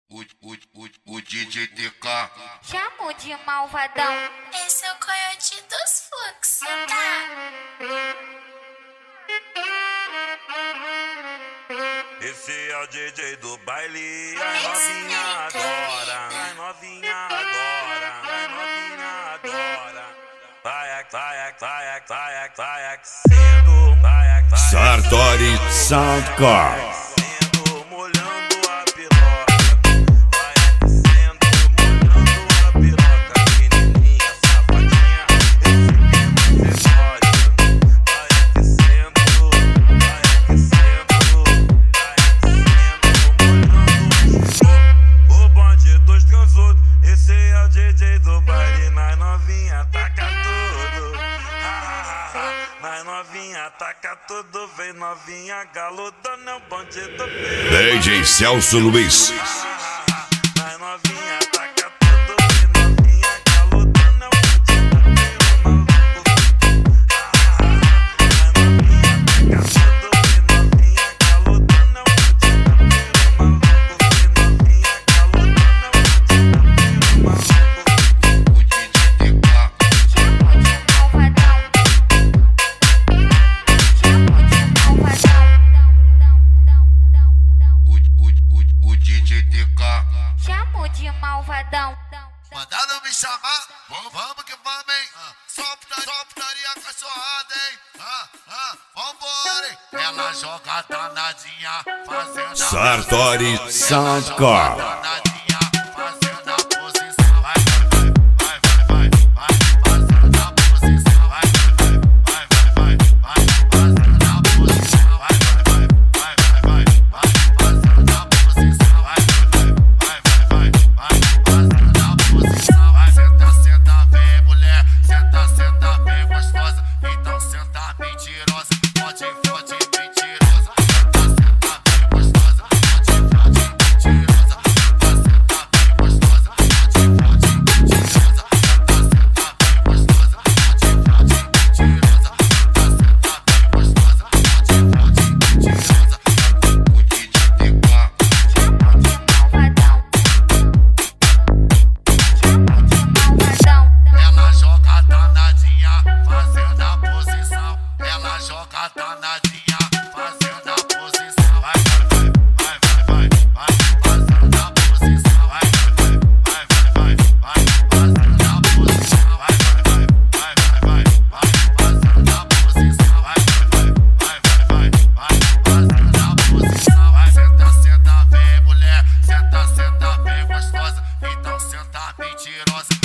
O DJ TK Chamo de malvadão. Esse é o coiote dos fluxos, tá? Esse é o DJ do baile, ai novinha agora, ai novinha agora, ai novinha agora. Vai aquecendo, vai aquecendo. Sartori Soundcore. Molhando a piroca, vai aquecendo, molhando a piroca, menininha safadinha, esse pode. Vai aquecendo, molhando o bonde dos transudos. Esse é o DJ do baile, nós novinha taca tudo. Nós novinha taca tudo, vem novinha galudando, é o bonde do baile. DJ Celso Luiz. Nós novinha taca tudo, vem novinha galudando, é o bonde do baile, maluco. Nós novinha taca tudo, vem novinha galudando, é o bonde do baile, maluco. Vem novinha galudando, é o bonde do baile, maluco. o DJ TK Chamo de malvadão. o DJ TK Chamo de malvadão. Mandaram me chamar, vamos que vamos, hein? Só putaria cachorrada, hein? Vambora, hein? Ela joga danadinha, fazendo a Sartori Soundcore. danadinha, fazendo a posição. Vai, fazendo a posição. Vai, fazendo a posição. Vai, fazendo a posição. Vai, fazendo a posição. Vai, senta, vem mulher, senta, vem gostosa. Então senta mentirosa, pode mentirosa. Senta, vem gostosa, pode mentirosa. Senta, vem gostosa, pode mentirosa. Senta, vem gostosa, pode mentirosa. Senta, vem gostosa, pode mentirosa. o DJ TK Chamo de malvadão. Chamo de malvadão. Ela joga danadinha, fazendo a posição. Ela joga danadinha, fazendo a posição. Vai, fazendo a posição. Vai, fazendo a posição. Vai, fazendo a posição. Vai, fazendo a posição. Vai, senta, vem mulher, senta, vem gostosa. Então senta mentirosa.